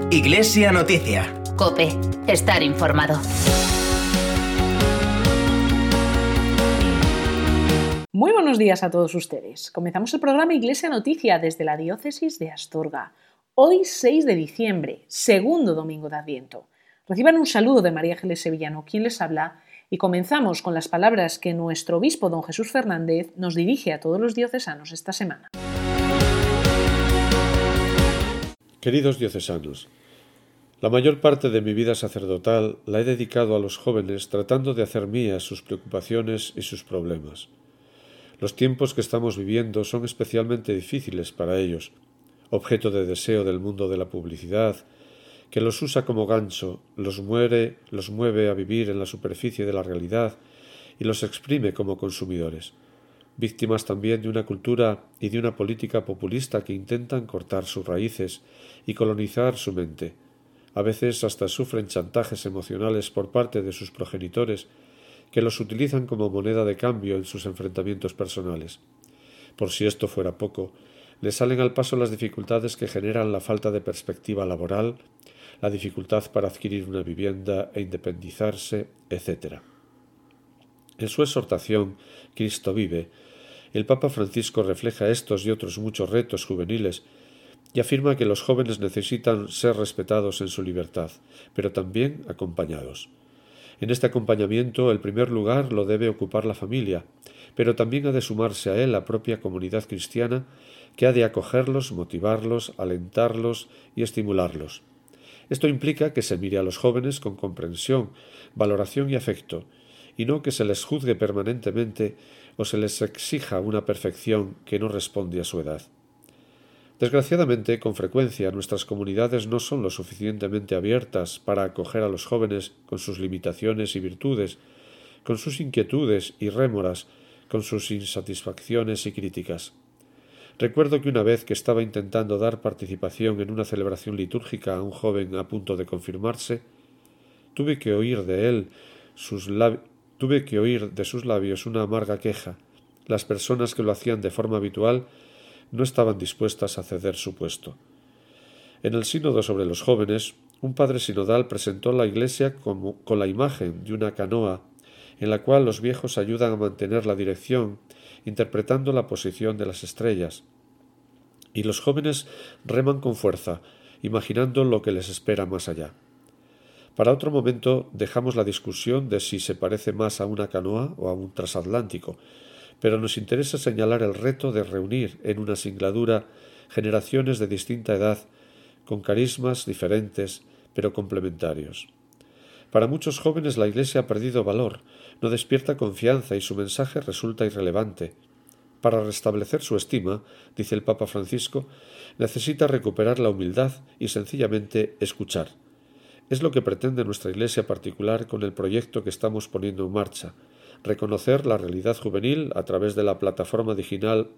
Iglesia Noticia. COPE. Estar informado. Muy buenos días a todos ustedes. Comenzamos el programa Iglesia Noticia desde la diócesis de Astorga. Hoy 6 de diciembre, segundo domingo de Adviento. Reciban un saludo de María Ángeles Sevillano, quien les habla, y comenzamos con las palabras que nuestro obispo don Jesús Fernández nos dirige a todos los diocesanos esta semana. Queridos diocesanos, la mayor parte de mi vida sacerdotal la he dedicado a los jóvenes tratando de hacer mías sus preocupaciones y sus problemas. Los tiempos que estamos viviendo son especialmente difíciles para ellos, objeto de deseo del mundo de la publicidad, que los usa como gancho, los mueve a vivir en la superficie de la realidad y los exprime como consumidores, víctimas también de una cultura y de una política populista que intentan cortar sus raíces y colonizar su mente. A veces hasta sufren chantajes emocionales por parte de sus progenitores, que los utilizan como moneda de cambio en sus enfrentamientos personales. Por si esto fuera poco, les salen al paso las dificultades que generan la falta de perspectiva laboral, la dificultad para adquirir una vivienda e independizarse, etc. En su exhortación Cristo vive, el Papa Francisco refleja estos y otros muchos retos juveniles y afirma que los jóvenes necesitan ser respetados en su libertad, pero también acompañados. En este acompañamiento el primer lugar lo debe ocupar la familia, pero también ha de sumarse a él la propia comunidad cristiana que ha de acogerlos, motivarlos, alentarlos y estimularlos. Esto implica que se mire a los jóvenes con comprensión, valoración y afecto, y no que se les juzgue permanentemente o se les exija una perfección que no responde a su edad. Desgraciadamente, con frecuencia, nuestras comunidades no son lo suficientemente abiertas para acoger a los jóvenes con sus limitaciones y virtudes, con sus inquietudes y rémoras, con sus insatisfacciones y críticas. Recuerdo que una vez que estaba intentando dar participación en una celebración litúrgica a un joven a punto de confirmarse, tuve que oír de sus labios una amarga queja. Las personas que lo hacían de forma habitual no estaban dispuestas a ceder su puesto. En el sínodo sobre los jóvenes, un padre sinodal presentó la Iglesia con la imagen de una canoa en la cual los viejos ayudan a mantener la dirección, interpretando la posición de las estrellas, y los jóvenes reman con fuerza, imaginando lo que les espera más allá. Para otro momento dejamos la discusión de si se parece más a una canoa o a un transatlántico, pero nos interesa señalar el reto de reunir en una singladura generaciones de distinta edad, con carismas diferentes, pero complementarios. Para muchos jóvenes la Iglesia ha perdido valor, no despierta confianza y su mensaje resulta irrelevante. Para restablecer su estima, dice el Papa Francisco, necesita recuperar la humildad y sencillamente escuchar. Es lo que pretende nuestra Iglesia particular con el proyecto que estamos poniendo en marcha, reconocer la realidad juvenil a través de la plataforma digital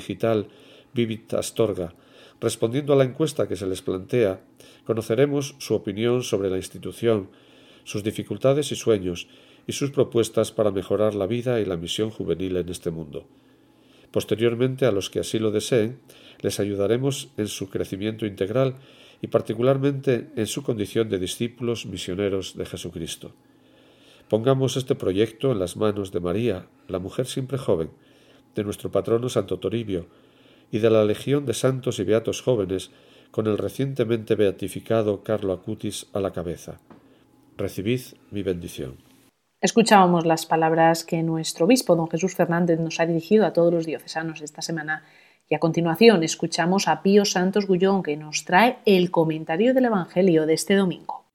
Vivit Astorga. Respondiendo a la encuesta que se les plantea, conoceremos su opinión sobre la institución, sus dificultades y sueños, y sus propuestas para mejorar la vida y la misión juvenil en este mundo. Posteriormente, a los que así lo deseen, les ayudaremos en su crecimiento integral y particularmente en su condición de discípulos misioneros de Jesucristo. Pongamos este proyecto en las manos de María, la mujer siempre joven, de nuestro patrono Santo Toribio y de la legión de santos y beatos jóvenes con el recientemente beatificado Carlo Acutis a la cabeza. Recibid mi bendición. Escuchábamos las palabras que nuestro obispo don Jesús Fernández nos ha dirigido a todos los diocesanos esta semana y a continuación escuchamos a Pío Santos Gullón que nos trae el comentario del Evangelio de este domingo.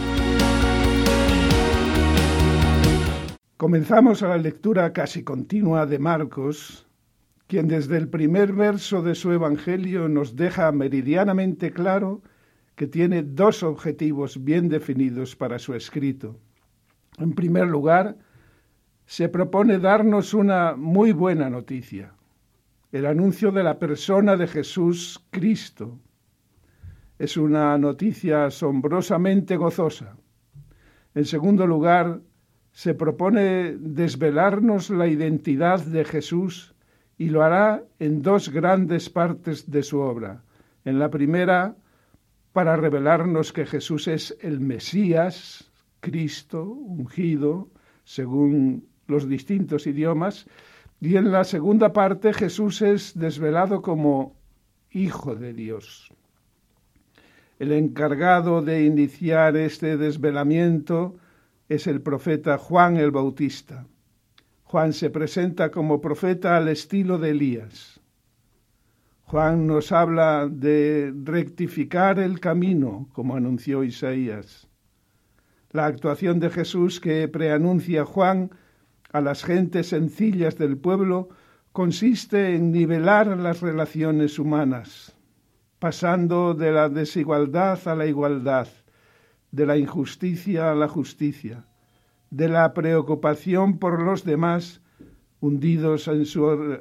Comenzamos a la lectura casi continua de Marcos, quien desde el primer verso de su Evangelio nos deja meridianamente claro que tiene dos objetivos bien definidos para su escrito. En primer lugar, se propone darnos una muy buena noticia, el anuncio de la persona de Jesús Cristo. Es una noticia asombrosamente gozosa. En segundo lugar, se propone desvelarnos la identidad de Jesús y lo hará en dos grandes partes de su obra. En la primera, para revelarnos que Jesús es el Mesías, Cristo, ungido, según los distintos idiomas, y en la segunda parte Jesús es desvelado como Hijo de Dios. El encargado de iniciar este desvelamiento es el profeta Juan el Bautista. Juan se presenta como profeta al estilo de Elías. Juan nos habla de rectificar el camino, como anunció Isaías. La actuación de Jesús que preanuncia Juan a las gentes sencillas del pueblo consiste en nivelar las relaciones humanas, pasando de la desigualdad a la igualdad, de la injusticia a la justicia, de la preocupación por los demás, hundidos en su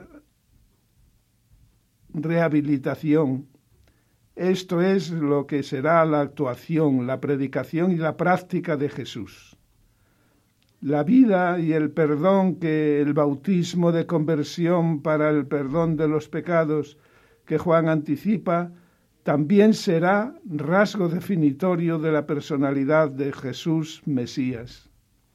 rehabilitación. Esto es lo que será la actuación, la predicación y la práctica de Jesús. La vida y el perdón que el bautismo de conversión para el perdón de los pecados que Juan anticipa también será rasgo definitorio de la personalidad de Jesús Mesías.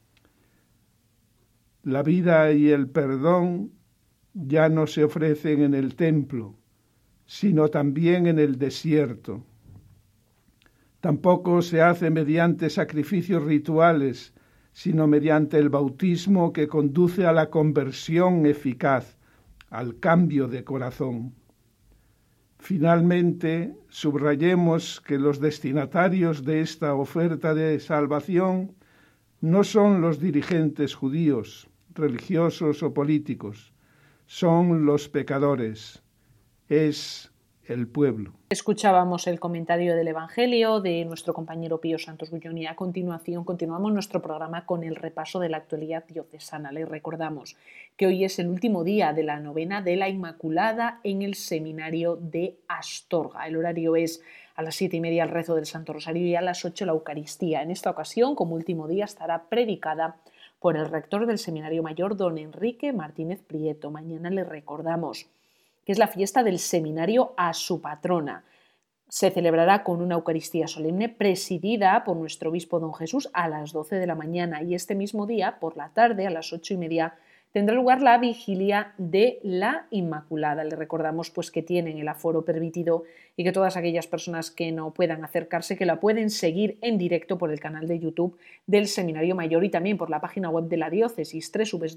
La vida y el perdón ya no se ofrecen en el templo, sino también en el desierto. Tampoco se hace mediante sacrificios rituales, sino mediante el bautismo que conduce a la conversión eficaz, al cambio de corazón. Finalmente, subrayemos que los destinatarios de esta oferta de salvación no son los dirigentes judíos, religiosos o políticos, son los pecadores, es el pueblo. Escuchábamos el comentario del Evangelio de nuestro compañero Pío Santos Bullón y a continuación continuamos nuestro programa con el repaso de la actualidad diocesana. Les recordamos que hoy es el último día de la novena de la Inmaculada en el seminario de Astorga. El horario es a las 7:30 el rezo del Santo Rosario y a las 8 la Eucaristía. En esta ocasión, como último día, estará predicada por el rector del Seminario Mayor, don Enrique Martínez Prieto. Mañana le recordamos que es la fiesta del seminario a su patrona. Se celebrará con una Eucaristía solemne presidida por nuestro obispo don Jesús a las 12 de la mañana y este mismo día, por la tarde, a las 8:30, tendrá lugar la vigilia de la Inmaculada. Le recordamos pues que tienen el aforo permitido y que todas aquellas personas que no puedan acercarse, que la pueden seguir en directo por el canal de YouTube del Seminario Mayor y también por la página web de la diócesis,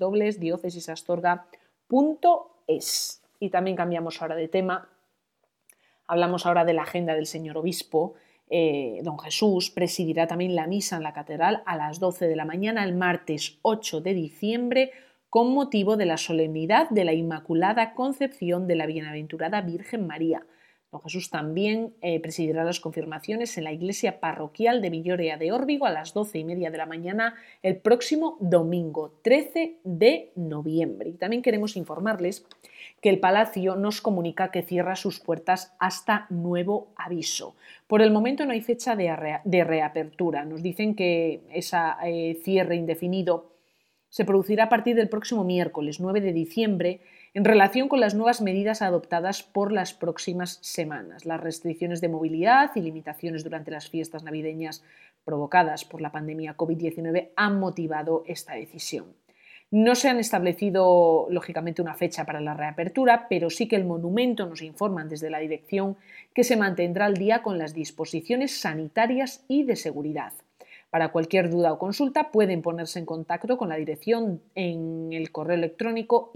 www.diocesisastorga.es. Y también cambiamos ahora de tema, hablamos ahora de la agenda del señor obispo. Don Jesús presidirá también la misa en la catedral a las 12 de la mañana el martes 8 de diciembre con motivo de la solemnidad de la Inmaculada Concepción de la Bienaventurada Virgen María. Don Jesús también presidirá las confirmaciones en la iglesia parroquial de Villorea de Órbigo a las 12:30 de la mañana el próximo domingo 13 de noviembre. Y también queremos informarles que el Palacio nos comunica que cierra sus puertas hasta nuevo aviso. Por el momento no hay fecha de reapertura. Nos dicen que ese cierre indefinido se producirá a partir del próximo miércoles 9 de diciembre en relación con las nuevas medidas adoptadas por las próximas semanas. Las restricciones de movilidad y limitaciones durante las fiestas navideñas provocadas por la pandemia COVID-19 han motivado esta decisión. No se han establecido, lógicamente, una fecha para la reapertura, pero sí que el monumento nos informan desde la dirección que se mantendrá al día con las disposiciones sanitarias y de seguridad. Para cualquier duda o consulta pueden ponerse en contacto con la dirección en el correo electrónico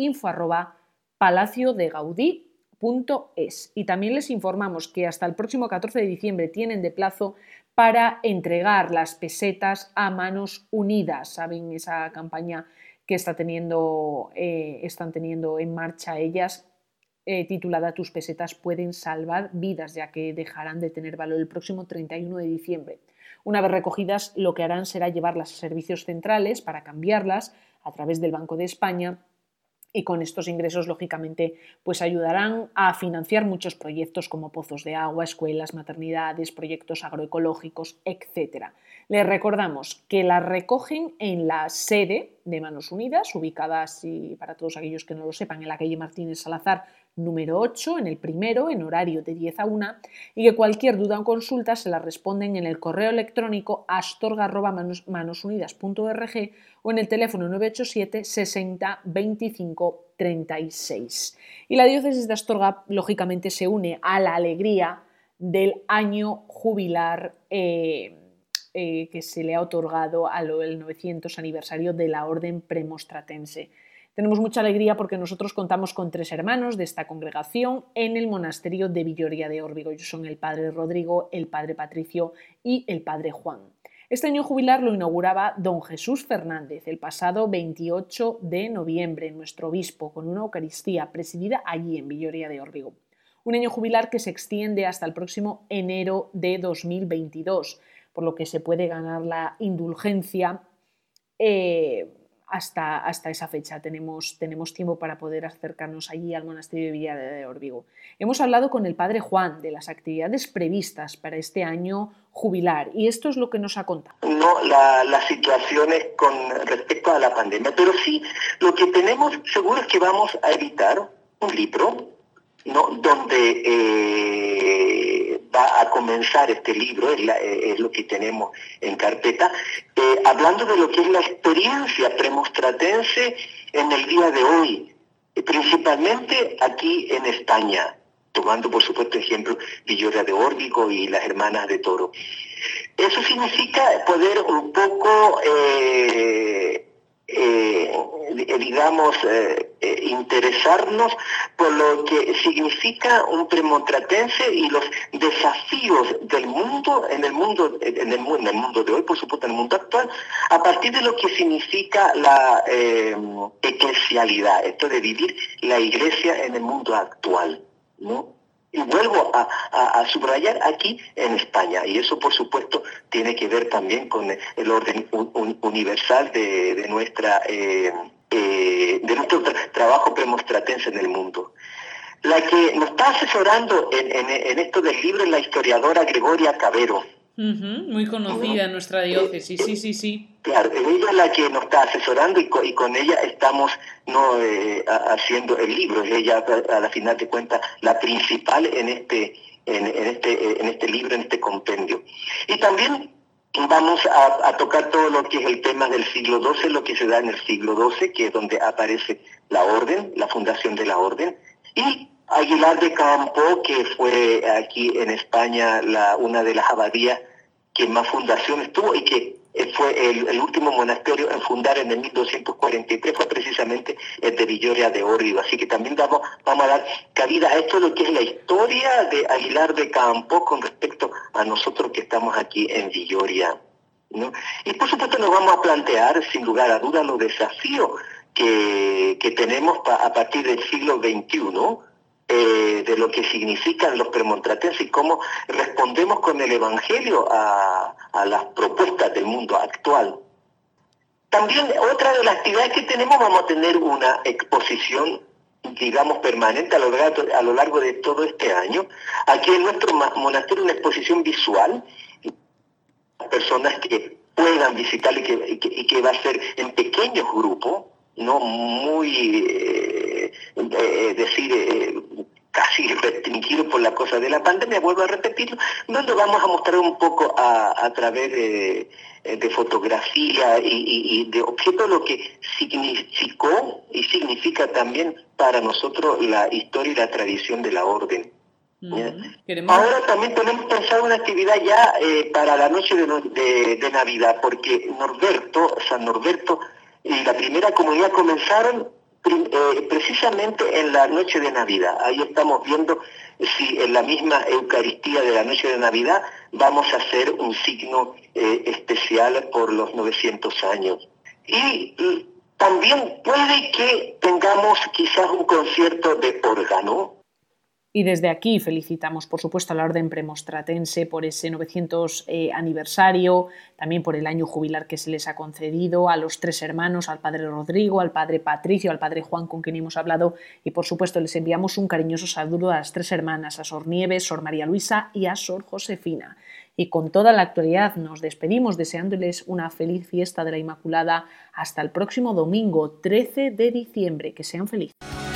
info@palaciodegaudí.es. Y también les informamos que hasta el próximo 14 de diciembre tienen de plazo para entregar las pesetas a manos unidas. ¿Saben esa campaña que están teniendo en marcha ellas, titulada Tus pesetas pueden salvar vidas, ya que dejarán de tener valor el próximo 31 de diciembre. Una vez recogidas, lo que harán será llevarlas a servicios centrales para cambiarlas a través del Banco de España y con estos ingresos, lógicamente, pues ayudarán a financiar muchos proyectos como pozos de agua, escuelas, maternidades, proyectos agroecológicos, etc. Les recordamos que las recogen en la sede de Manos Unidas, ubicada, para todos aquellos que no lo sepan, en la calle Martínez Salazar, número 8, en el primero, en horario de 10 a 1, y que cualquier duda o consulta se la responden en el correo electrónico astorga@manosunidas.org o en el teléfono 987 60 25 36. Y la diócesis de Astorga, lógicamente, se une a la alegría del año jubilar que se le ha otorgado al 900 aniversario de la Orden Premonstratense. Tenemos mucha alegría porque nosotros contamos con 3 hermanos de esta congregación en el monasterio de Villoria de Órbigo. Ellos son el padre Rodrigo, el padre Patricio y el padre Juan. Este año jubilar lo inauguraba don Jesús Fernández el pasado 28 de noviembre, nuestro obispo, con una Eucaristía presidida allí en Villoria de Órbigo. Un año jubilar que se extiende hasta el próximo enero de 2022, por lo que se puede ganar la indulgencia hasta esa fecha. Tenemos tiempo para poder acercarnos allí al monasterio de Villoria de Órbigo. Hemos hablado con el padre Juan de las actividades previstas para este año jubilar y esto es lo que nos ha contado. No las situaciones con respecto a la pandemia, pero sí lo que tenemos seguro es que vamos a editar un libro, ¿no?, donde va a comenzar este libro, es lo que tenemos en carpeta, hablando de lo que es la experiencia premonstratense en el día de hoy, principalmente aquí en España, tomando por supuesto ejemplo Villoria de Órbigo y las Hermanas de Toro. Eso significa poder un poco interesarnos por lo que significa un premonstratense y los desafíos del mundo, en el mundo de hoy, por supuesto en el mundo actual, a partir de lo que significa la eclesialidad, esto de vivir la iglesia en el mundo actual, ¿no? Y vuelvo a subrayar aquí en España, y eso por supuesto tiene que ver también con el orden universal de nuestro trabajo premonstratense en el mundo. La que nos está asesorando en esto del libro es la historiadora Gregoria Cavero. Muy conocida en nuestra diócesis, sí. Claro, ella es la que nos está asesorando y con ella estamos haciendo el libro. Es ella, a la final de cuentas, la principal en este libro, en este compendio. Y también vamos a tocar todo lo que es el tema del siglo XII, lo que se da en el siglo XII, que es donde aparece la orden, la fundación de la orden, y Aguilar de Campo, que fue aquí en España una de las abadías que más fundaciones tuvo y que fue el último monasterio en fundar en el 1243, fue precisamente el de Villoria de Órbigo. Así que también vamos a dar cabida a esto, lo que es la historia de Aguilar de Campo con respecto a nosotros que estamos aquí en Villoria, ¿no? Y por supuesto nos vamos a plantear, sin lugar a dudas, los desafíos que tenemos a partir del siglo XXI, de lo que significan los premonstratenses y cómo respondemos con el Evangelio a las propuestas del mundo actual. También otra de las actividades que tenemos, vamos a tener una exposición, digamos, permanente a lo largo de todo este año. Aquí en nuestro monasterio una exposición visual, personas que puedan visitar y que va a ser en pequeños grupos, no muy, casi restringido por la cosa de la pandemia, vuelvo a repetirlo, donde vamos a mostrar un poco a través de fotografía y de objetos lo que significó y significa también para nosotros la historia y la tradición de la orden. Ahora también tenemos pensado una actividad ya para la noche de Navidad, porque San Norberto y la primera comunidad comenzaron precisamente en la noche de Navidad. Ahí estamos viendo si en la misma Eucaristía de la noche de Navidad vamos a hacer un signo especial por los 900 años. Y también puede que tengamos quizás un concierto de órgano. Y desde aquí felicitamos, por supuesto, a la Orden Premonstratense por ese 900 aniversario, también por el año jubilar que se les ha concedido, a los 3 hermanos, al padre Rodrigo, al padre Patricio, al padre Juan, con quien hemos hablado, y por supuesto les enviamos un cariñoso saludo a las 3 hermanas, a Sor Nieves, Sor María Luisa y a Sor Josefina. Y con toda la actualidad nos despedimos deseándoles una feliz fiesta de la Inmaculada hasta el próximo domingo, 13 de diciembre. Que sean felices.